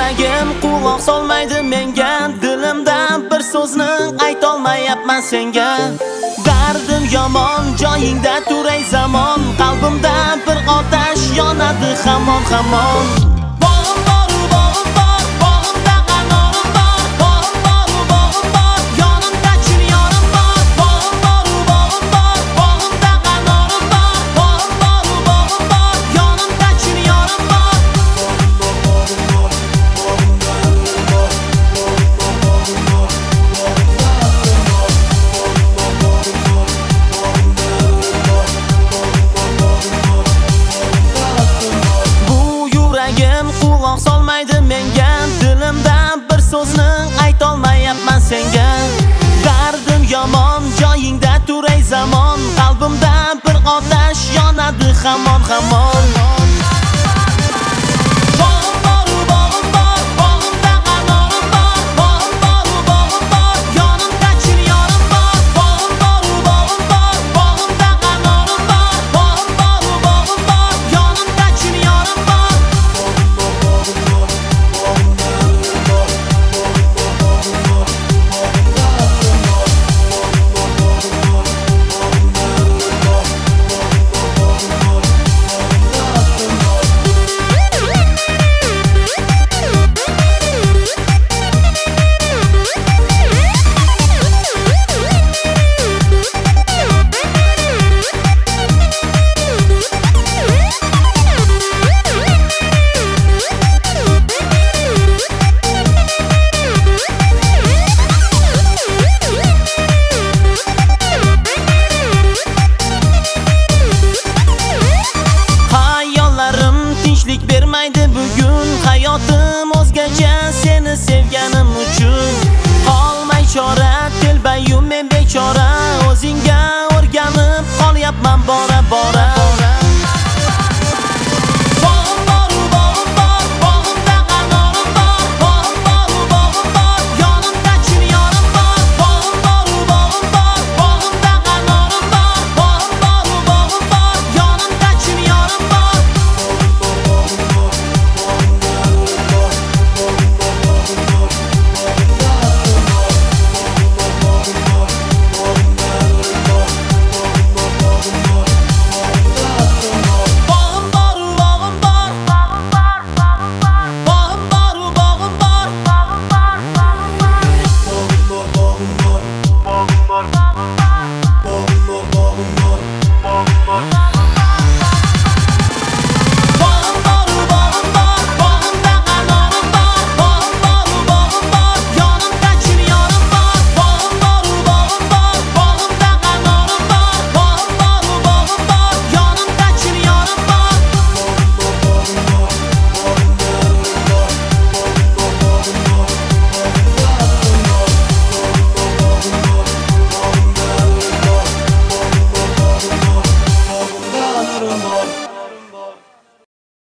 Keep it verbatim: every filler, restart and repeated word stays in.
yuragim quloq solmaydi menga, dilimdan bir so'zni aytolmayapman senga. Dardim yomon, joyingda turay zamon, qalbimda bir otash yonadi hamon hamon. Quloq solmaydi menga, dilimdan bir so'zni aytolmayapman senga. Dardim yomon, joyingda turay zamon, qalbimda bir otash yonadi hamon hamon. Bermaydi bugun hayotim